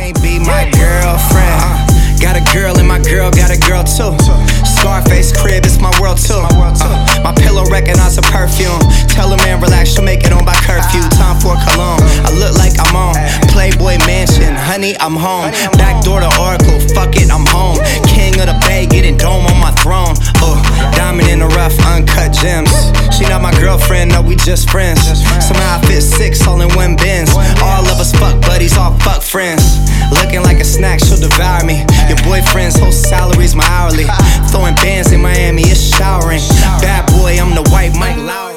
might be my girlfriend. Got a girl and my girl got a girl too. Scarface crib, it's my world too. My pillow recognize her perfume. Tell a man relax, she'll make it on by curfew. Time for cologne, I look like I'm on Playboy Mansion, honey, I'm home. Back door to Oracle, fuck it, I'm home. King of the Bay, getting dome on my throne. Diamond in the rough, uncut gems. She not my girlfriend, no, we just friends. Somehow I fit 6 all in one Benz. All of us fuck buddies, all fuck friends. Looking like a snack, she'll devour me. Your boyfriend's whole salary's my hourly. Throwing bands in Miami, it's showering. Bad boy, I'm the white Mike Lowry.